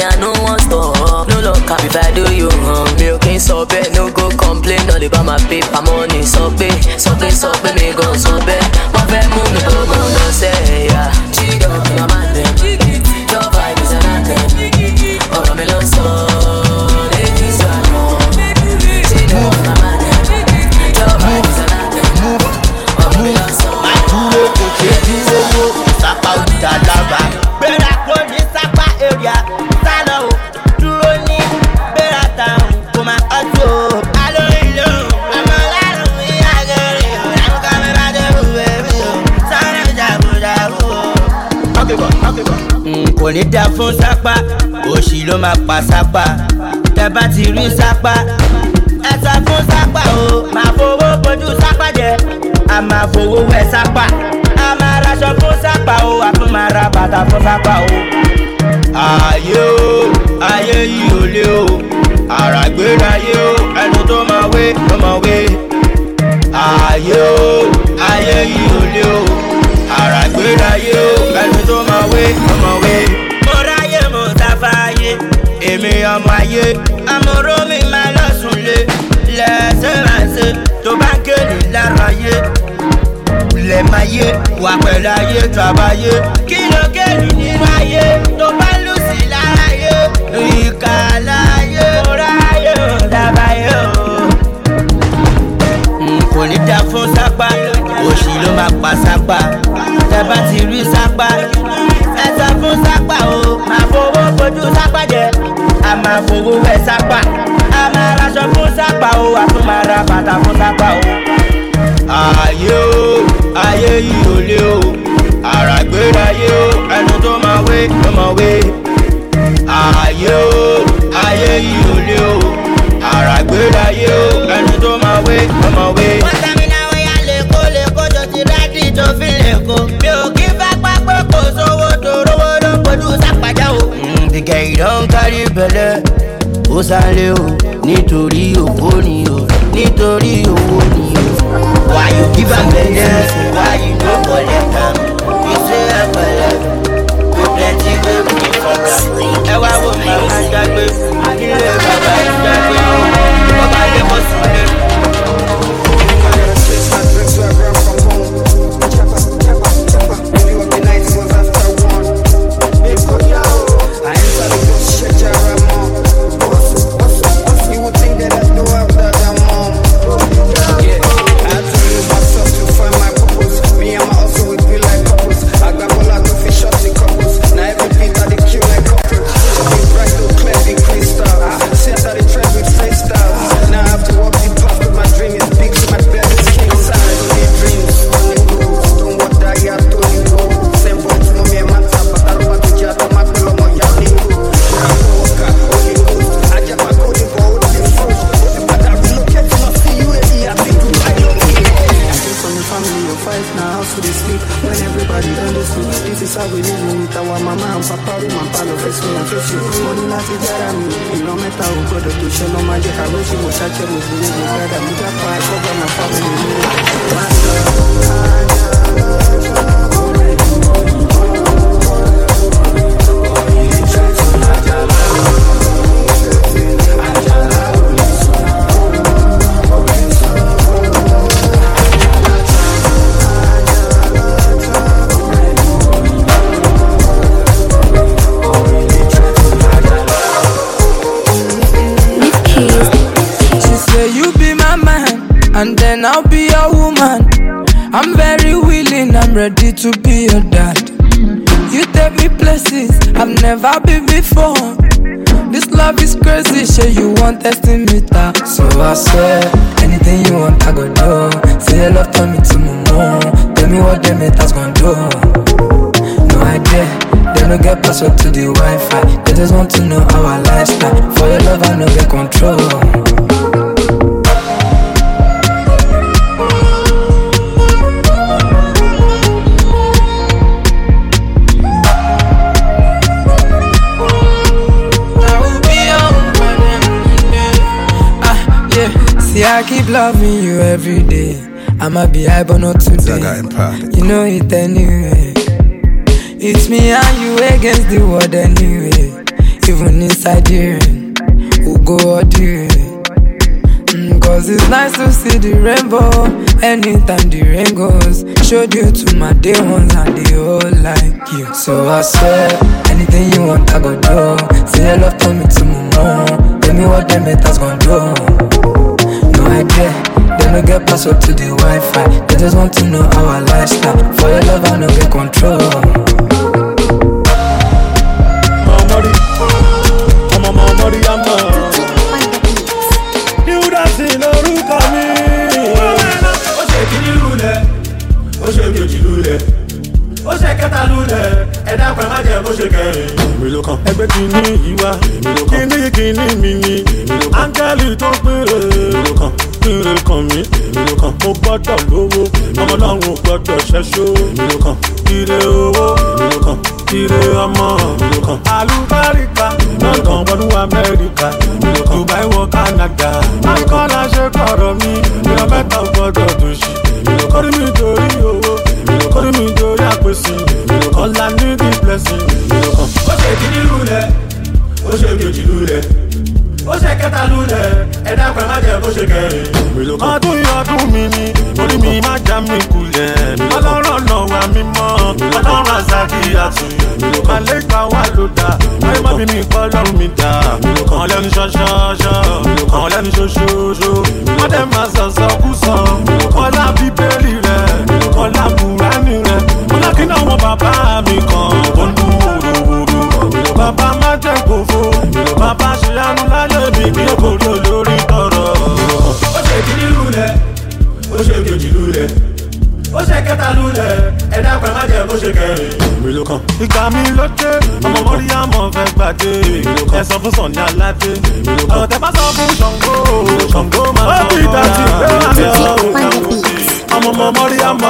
I no one stop. No look up if I do you wrong. Me okay so bad, no go complain. All about my paper money. So bad, me go so bad. My bad move me go no say yeah. Chido, my man them. Your vibe is an anthem. All of me love so. Ladies are no. Chido, my man them. Your vibe is an anthem. All of me love so.
Sapa Utalaba, Bera Kodi Sapa area, Salo, Turoni, Bera Town, Kuma Ato, Alo Ilo, Amalaro, Yagari, I'm coming out of the way, Sana Jabu, kò ní dá fún sápá, òṣì ló máa pa sápá, tẹ bá ti rí sápá, ẹ sọ fún sápá o, máa fowó bójú sápá jẹ, a máa fowó wẹ sápá. Aṣọ fún sápá o, àtún máa ra bàtà fún sápá o. Ayé o, ayé yìí ò lé o. Àràgbéráyé o, ẹnu tó máa wé ló máa wé. Ayé o, ayé yìí ò lé o. Àràgbéráyé o, ẹnu tó máa wé ló máa wé. Mo ráyè mo sáfáyé, èmi ọmọ ayé. Àmọ̀ró mi máa lọ sùn lé. Lẹ́sẹ̀ máa ṣe tó bá kéde lára ayé. Lè máa yé, wà pẹ̀lú ayé tàbáyé. Kí ló kéde nínú ayé tó bá lù sí lára yé? Ìkà láyé, ọ̀rá ayé ò dábàáyé o. Kò ní dá fún sápá, òṣì ló máa pa sápá. Tẹ bá ti rí sápá, ẹ sọ fún sápá o. Máa fowó fojú sápá jẹ, a máa fowó wẹ sápá. A máa raṣọ fún sápá o, a tún máa ra bàtà fún sápá o. Ayé o, ayé yìí ò lé o. Àràgbéráyé o, ẹnu tó máa wé ló máa wé. Ayé o, ayé yìí ò lé o. Àràgbéráyé o, ẹnu tó máa wé ló máa wé. Wọ́n sẹ́mi náà wọ́n yá lẹ́kọ́ tó ti rẹ́dí tó fi lẹ́kọ́. Mi ò kí fẹ́ pápẹ́ kò sówó tó rówó ló kojú sápàjá o. Bìgẹ̀ ìdán kárí bẹ̀lẹ̀ ó sálé o. Nítorí owó ni o, nítorí owó ni o. Why you give am belle? Why you no collect am? You say I collect. We plenty baby for am. Ẹ wá wo màmá jágbe, ilé bàbá jágbe, bàbá lè bọ́ sílé.
And then I'll be your woman. I'm very willing, I'm ready to be your dad. You take me places I've never been before. This love is crazy, sure you want testing me that. So I swear, anything you want I go do. Say your love turn me to more. Tell me what them haters gon' do. No idea, they don't get password to the Wi-Fi. They just want to know our lifestyle. For your love I know get control. See, I keep loving you every day. I'ma be high but not today. You know it anyway. It's me and you against the world anyway. even inside the rain, we'll go ordinary. Cause it's nice to see the rainbow anytime the rain goes. Showed you to my day ones and they all like you. So I swear, anything you want I go do. Say your love told me to move on. Tell me what them haters gon' do. No idea, they no get password to the Wi-Fi. They just want to know our lifestyle. For your love I no get control.
Ó ṣe kẹta lulẹ̀, ẹ̀dá pẹ̀ má jẹ́ bó ṣe kẹrin. Èmi ló kàn. Ẹgbẹ́ kìíní ìwà, kìíní mi ni. Áńgẹ́lì tó péré, péré kan mi. Mo gbọ́dọ̀ lówó, ọmọ náà mo gbọ́dọ̀ ṣẹ́ṣó. Ire owó, ire ọmọ. Àlùbáríkà, London wọnú Amẹ́ríkà. Dubai wọ Canada. Akọ́lá ṣe kọ̀rọ̀ mi, ìran mẹ́ta gbọ́dọ̀ tó ṣì. Kọ́rí mi torí owó. Kọ́rí mi torí àpèsè, ọ̀la ní the blessing. Ó ṣe kìíní lulẹ̀, ó ṣe kejì lulẹ̀, ó ṣe kẹta lulẹ̀, ẹ̀dá pẹ̀ má jẹ́ bó ṣe kẹrin. Ọdún mi ni, orí mi má já mi kulẹ̀. Ọlọ́run náà wà mí mọ́, ọlọ́run àzàkì àtún. Màlẹ́gbà wà ló dá, ayé má bí mi kọ́ lọ́run mi dá. Àwọn lẹ́nu ṣọ́ṣọ́ṣọ́, àwọn lẹ́nu ṣoṣooṣo. Wọ́n dẹ̀ máa sọ̀sọ̀ kú sọ, ọlá bíbélì rẹ̀, ọlá Kùránì rẹ̀. Ọlá kí náà wọn bàbá mi kan, ó ń dún wòròwòrò. Bàbá má jẹ́ kófó, bàbá ṣe àánú láyé mi bí èkórè olórí tọrọ. Ó ṣe kìíní lulẹ̀, ó ṣe kejì lulẹ̀, ó ṣe kẹta lulẹ̀, ẹ̀dá pẹ̀ má jẹ́ bó ṣe kẹrin. Ìgbà mi ló dé, ọmọ mọ́rí àmọ́ fẹ́ gbàdé. Ẹ sọ fún Sọ̀ni Aládé, ọ̀rọ̀ tẹ bá sọ fún Ṣàngó, Ṣàngó máa sọ fún ọ̀rọ̀ ọmọ mọ́rí àmọ́.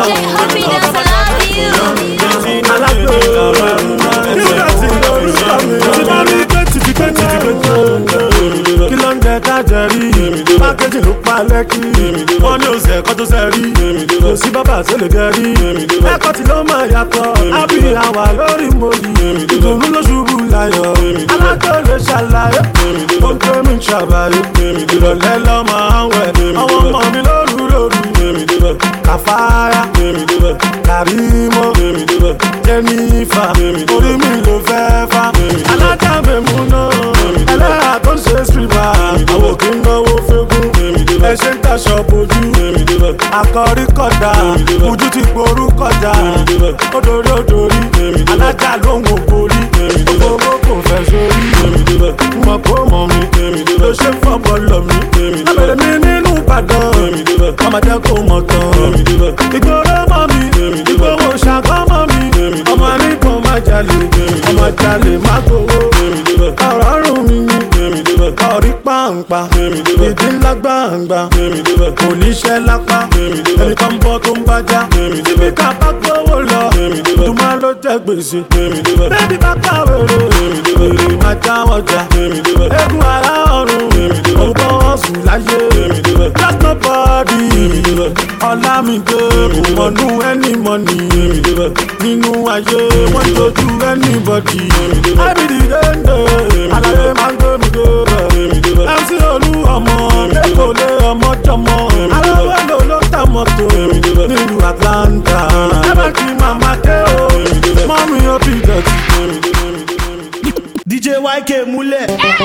Kí ló ń jẹ kájẹ rí? Pákéjì ló pa lẹ́kì. Wọ́n ní oṣù ẹ̀kọ́ tó ṣe rí. Kò sí bàbá tó lè gẹ rí. Ẹ̀kọ́ tí ló máa yàtọ̀. Ábí àwà lórí mòyì. Ìdùnnú ló ṣubú láyọ̀. Alájọ lè ṣàlàyé. Ó ń pè mí ṣàbàyè. Ìrọ̀lẹ́ lọ máa ń wẹ̀. Àwọn ọmọ mi lóru. Kàfáyà. Kàrímọ́. Jẹ́nífà. Orí mi ló fẹ́ fà. Alájà mẹ́mú náà. Ẹlẹ́yà tó ń ṣe stripper. Àwọn kì í náwó fẹ́gùn. Ẹ ṣe ń taṣọ bojú. Akọrí kọjá. Ojú ti gború kọjá. Odori. Alájà ló ń wò borí. Owó kò fẹ́ sórí. Mọ̀ kó mọ̀ mi. Ló ṣe fọ́bọ̀ lọ mi. Abẹ̀rẹ̀ mi nínú Ìbàdàn. Ọmọ jẹ́ kó mọ̀ tán. Ìgboro mọ̀ mi. Ìgboro ṣàkọ́ mọ̀ mi. Ọmọ nígbọ̀n má jalè. Ọmọ jalè má gbowó. Ọ̀rọ̀ rùn mi ni. Ọ̀rí pàǹpà. Ìdí ńlá gbàǹgbà. Kò níṣẹ́ lápá. Ẹni tó ń bọ́ tó ń bájá. Síbi ká bá gbówó lọ. Dùmá ló jẹ́ gbèsè. Bébí bá kàwé rè. Èrè máa já ọjà. Eégún ara ọ̀run. Orúkọ ọ̀sùn láyé. Just nobody. Ọlámídé kò mọ̀nú any money. Nínú ayé wọ́n tójú anybody. Ábìdì dénde. Àlàyé máa ń gbé mi débẹ̀. MC Olú ọmọ. Lẹ́kọ̀ọ́lé ọmọ jọmọ. Aláwọ̀ ló ló ta mọ́tò. Nílùú Atlanta. Ẹ bá kí màmá dé o. Mọ́mí ó bí dọ̀tí. DJ YK múlẹ̀.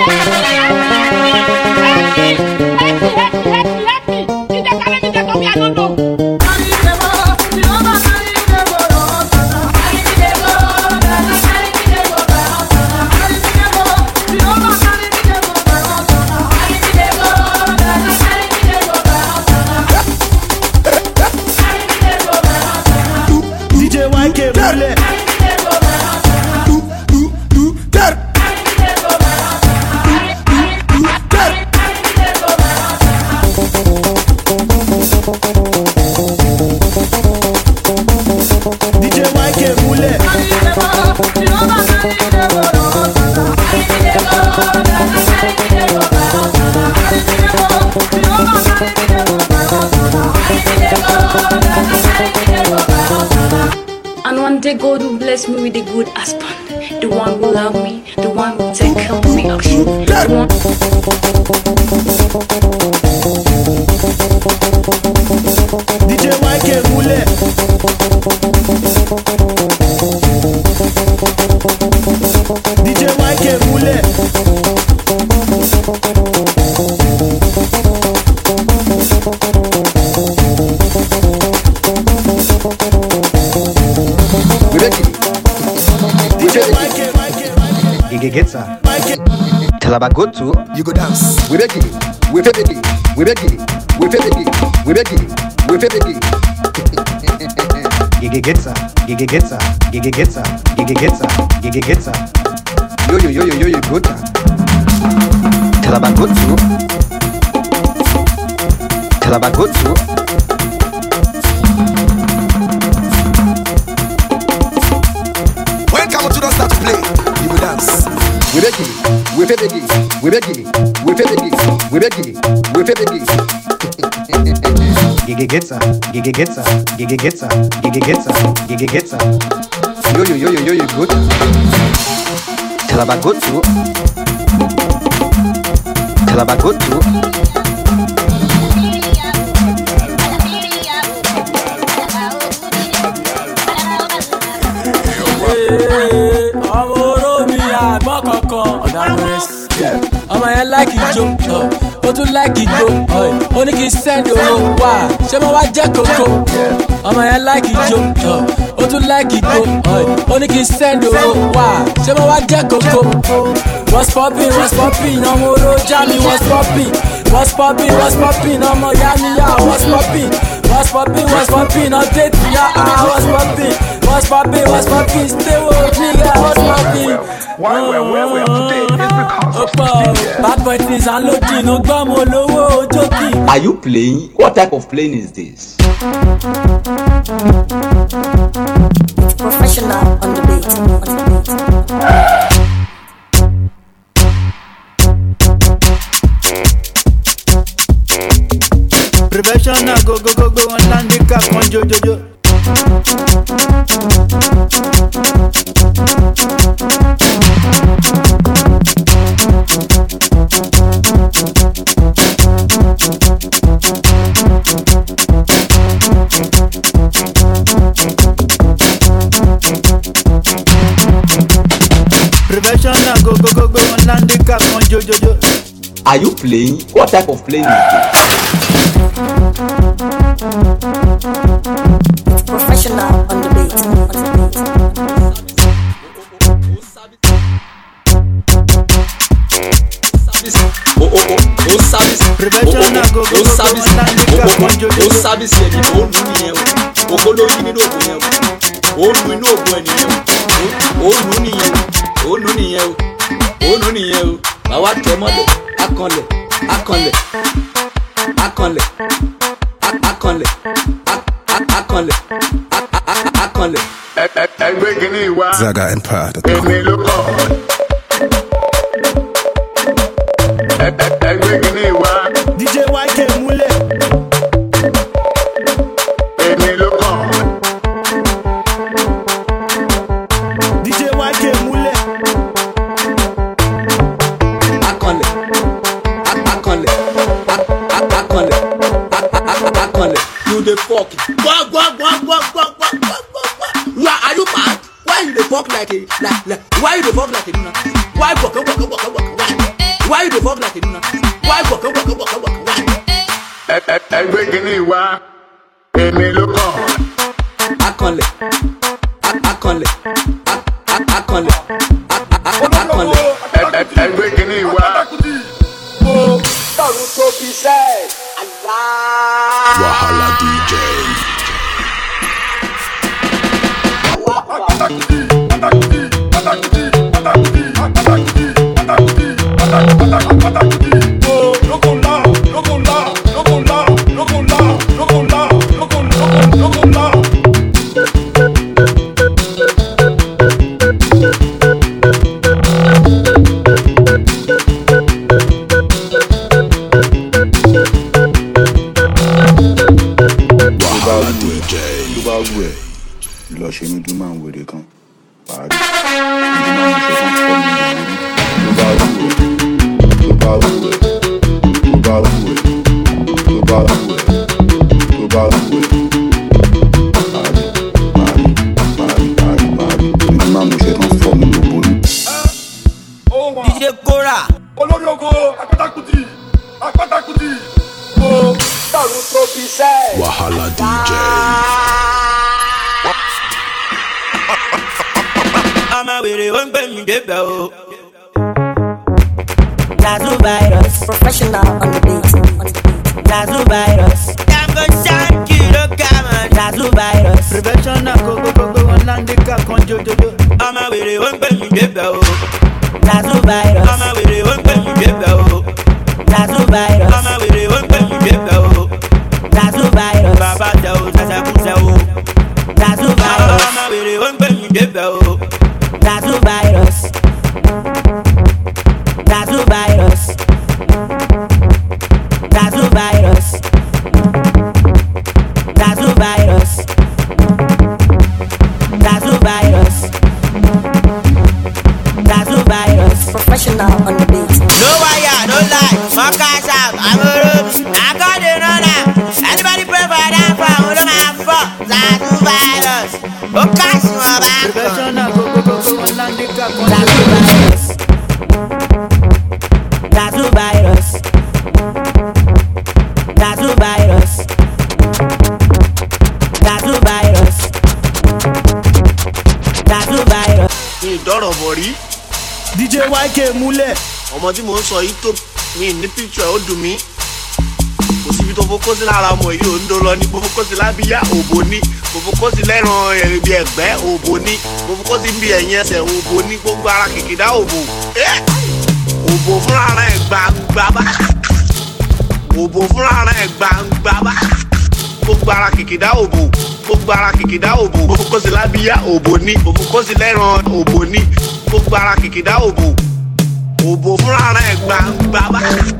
DJ YK múlẹ̀. DJ YK múlẹ̀.
And one day God will bless me with a good husband, the one who love me, the one Romantic production.
DJ YK Mule. DJ YK Mule.
Gigetsa. Talabagotu. You go dance. We beg it. We beg it. We beg it. We beg it. We beg it. We beg it. Gigetsa. Gigetsa. Gigetsa. Gigetsa. Gigetsa. Yo yo yo yo yo yo gota. Talabagotu. Talabagotu.
When Kamotu start to play, you will dance.
We beg it, we beg it, we beg it, we beg it, we beg it, we beg it. Gigetsa, gigetsa, gigetsa, gigetsa, gigetsa. Yo yo yo yo yo yo good. Talabagotu. Talabagotu.
ọmọ yẹn láìkì jó ó tún láìkì jó ó ní kí n sẹ́ndì owó wá ṣé mo wá jẹ́ kókó ọmọ yẹn láìkì jó ó tún láìkì jó ó ní kí n sẹ́ndì owó wá ṣé mo wá jẹ́ kókó. What's poppin', ọmọ olójà mi what's poppin', ọmọ ìyá mi yá what's poppin', update ya what's poppin', stay with me ya what's poppin'.
Why we're up to date is because of DJ.
Bad boy things and loading, no gbam olowo ojoki.
Are you playing? What type of playing is this?
Professional on the beat.
Professional go and land the cap on Jojo. Professional go and land the cap on Jojo.
Are you playing? What type of playing is this?
Professional on the beat.
Professional go and land the cap on Jojo.
Service yẹn ni ó nù nìyẹn o ògo ló yí nínú ògùn yẹn o ó nù inú ògùn ẹ̀ nìyẹn o ó nù nìyẹn o ó nù nìyẹn o ó nù nìyẹn o báwa tẹ mọ́lẹ̀ akànlẹ̀ akànlẹ̀ akànlẹ̀ akànlẹ̀ akànlẹ̀ akànlẹ̀.
ẹgbẹ́ kìíní wa
Zaga Empire.
èmi ló kọ́ ẹgbẹ́ kìíní wa
DJ YK Mule.
èmi ló kọ́
DJ YK Mule.
akànlẹ̀ akànlẹ̀ akànlẹ̀ akànlẹ̀ you dey fok gwa. Are you mad? Why you dey fok like why you dey fok like a nuna? Why waka why you dey fok like a nuna? Why waka why?
ẹgbẹ́ kìíní wa èmi ló kọ́
akànlẹ̀ akànlẹ̀ akànlẹ̀ akànlẹ̀
ẹgbẹ́ kìíní wa. Wahala DJ.
lọ ṣe ní dúmọ̀ wèrè kan parí ní dúmọ̀ ṣe fún 4 million.
Kora.
Olórí ogo, Akpatakuti. Oh, Taru Trophy say.
Wahala DJ.
I'm a really one baby girl.
Lazo virus, professional on the beat. Lazo virus, I'm gonna shine kilo come. Lazo virus,
prevention na go online the car conjo jojo.
I'm a really one baby girl.
Lazo virus,
I'm a really one baby girl.
Lazo virus,
I'm a really one baby girl.
Lazo virus,
Baba Joe, Zaza Buzao.
Lazo virus,
I'm a really one baby girl.
Lazo virus, Lazo virus, Lazo virus, Lazo virus, Lazo virus, Lazo virus, professional on the beat.
No wire, no lie, my cash out, I'm a road, I got it on now. Anybody pray for that for all of my fuck, Lazo virus. Oh, cash my back.
Prevention na go online the car
Lazo virus, Lazo virus, Lazo virus, Lazo virus, Lazo virus.
Ìdọ́rọ̀ bọ̀ rí.
DJ YK múlẹ̀.
Ọmọ tí mò ń sọ yìí tó mi ní picture ó dùn mí. Kò síbi tó fokó sí lára ọmọ yìí ò ń dó lọ ní. Mo fokó sí lábíyá òbò ní. Mo fokó sí lẹ́ran ẹ̀rìbí ẹ̀gbẹ́ òbò ní. Mo fokó sí bí ẹ̀yìn ẹsẹ̀ òbò ní. Gbogbo ara kìkìdá òbò. Òbò fúnra rẹ̀ gbangba bá. Òbò fúnra rẹ̀ gbangba bá. Gbogbo ara kìkìdá òbò. Gbogbo ara kìkìdá òbò. Mo fokó sí lábíyá òbò ní. Mo fokó sí lẹ́ran òbò ní. Gbogbo ara kìkìdá òbò. Òbò fúnra rẹ̀ gbangba bá.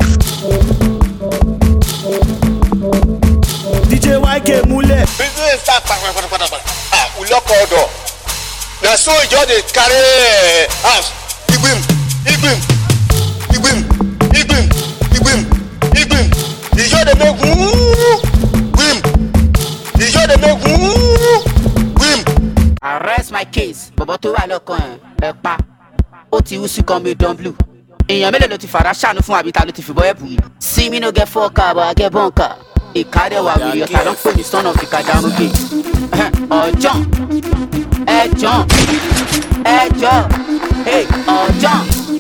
DJ YK múlẹ̀.
Business start kpatakpatakpata. Ulọ́kọ̀ ọ̀dọ̀. Na so ìjọ dey carry house. Igbim. Ìjọ dey make gbim. Ìjọ dey make gbim.
Arrest my case. Bọ̀bọ̀ tó wà lọ́kàn ẹ̀ pa. Ó ti wú sí kan mi dán blue. Èèyàn mélòó ló ti fara ṣàánú fún àbíta ló ti fìbọn ẹ̀bù yìí. See me no get 4 but I get bunker. Ìkádẹ́ wà wí ọ̀tá ló ń pè ní son of the Kadamu gate. Ọ̀jọ̀n ẹ̀jọ̀n ọ̀jọ̀n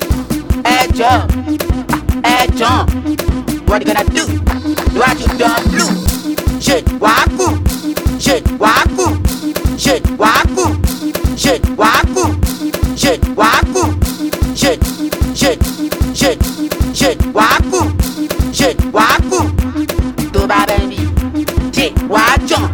ẹ̀jọ̀n. What you gonna do? What you done blue? Shit, wàákù. Shit, wàákù. Shit, wàákù. Shit, wàákù. Shit, wàákù. Shit, wàákù. Shit, wàákù. Tó bá bẹ́ẹ̀ bí. Shit, wàá jọ̀n.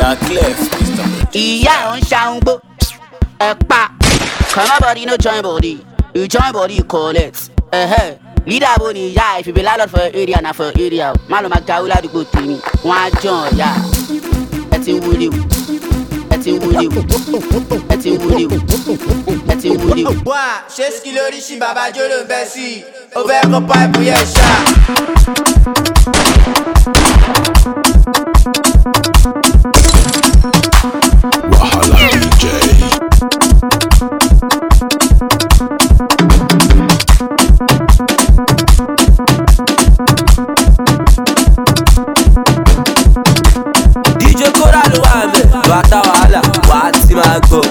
Ìyá ẹ̀ ń ṣàǹgbó. Ẹ pa. Come on body, no join body. You join body, you collect. Leader bo ni ìyá if you be landlord for area na for area. Má lọ máa ga wúlá àdúgbò tèmi. Wọ́n á jọ̀n ya. Ẹ ti ń wúlé o.
Wá ṣé ski lórí ṣí bàbá jó ló ń bẹ́ sí i. Ó fẹ́ kọ́ páìpù yẹn ṣá.
Wahala DJ.
DJ Kora ló wà bẹ̀. Bàtà wàhálà wà á ti máa gbọ́.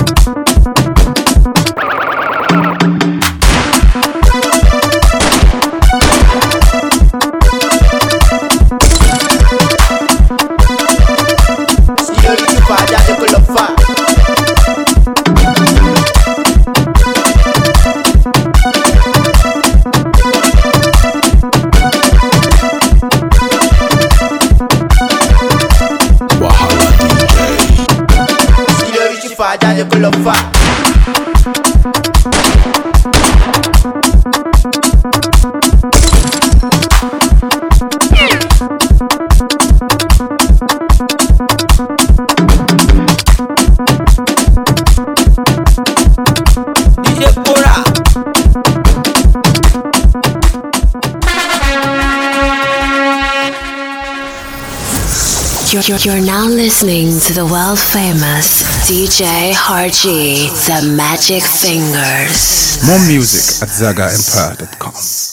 Signori ti fa jáde kó lọ fà.
Wahala DJ.
Signori ti fa jáde kó lọ fà.
DJ Kora.
You're now listening to the world famous DJ Harji, the Magic Fingers.
More music at ZagaEmpire.com.